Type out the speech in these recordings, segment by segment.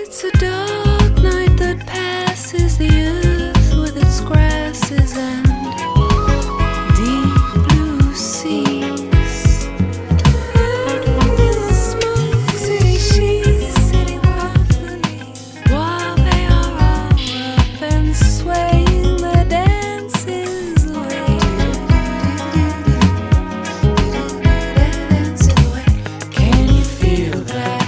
It's a dark night that passes the earth with its grasses and deep blue seas. In the smoke city, she's sitting softly while they are all up and swaying their dances away. Can you feel that?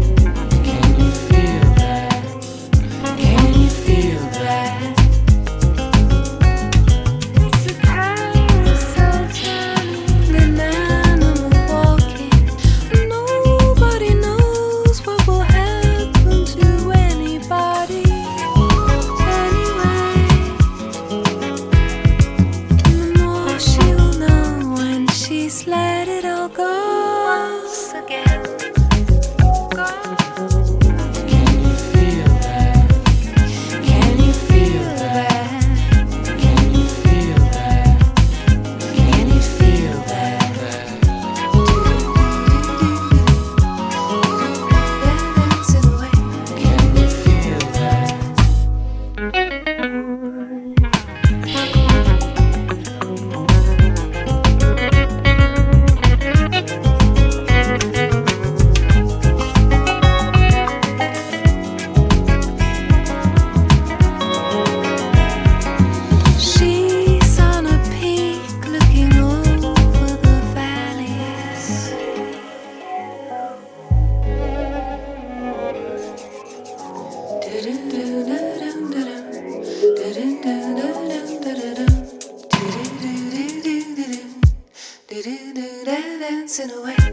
Let it all go once again. Go. Can you feel that? Can you feel that? Can you feel that? Can you feel that? Dancing away. Can you feel that? Dancing away.